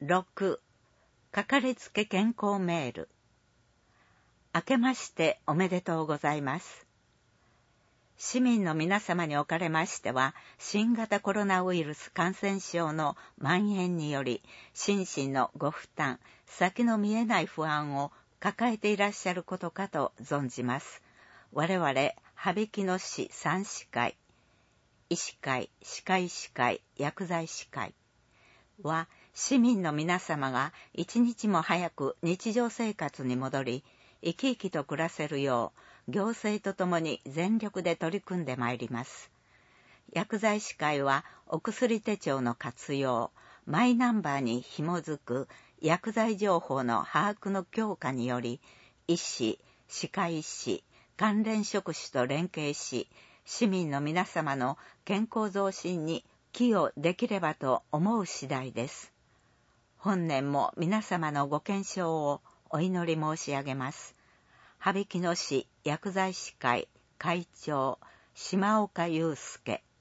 6、かかりつけ健康メール。明けましておめでとうございます。市民の皆様におかれましては、新型コロナウイルス感染症の蔓延により、心身のご負担、先の見えない不安を抱えていらっしゃることかと存じます。我々、羽曳野市三歯会、医師会、歯科医師会、薬剤師会は、市民の皆様が一日も早く日常生活に戻り、生き生きと暮らせるよう、行政とともに全力で取り組んでまいります。薬剤師会は、お薬手帳の活用、マイナンバーに紐づく薬剤情報の把握の強化により、医師、歯科医師、関連職種と連携し、市民の皆様の健康増進に寄与できればと思う次第です。本年も皆様のご健勝をお祈り申し上げます。羽曳野市薬剤師会会長、島岡祐介。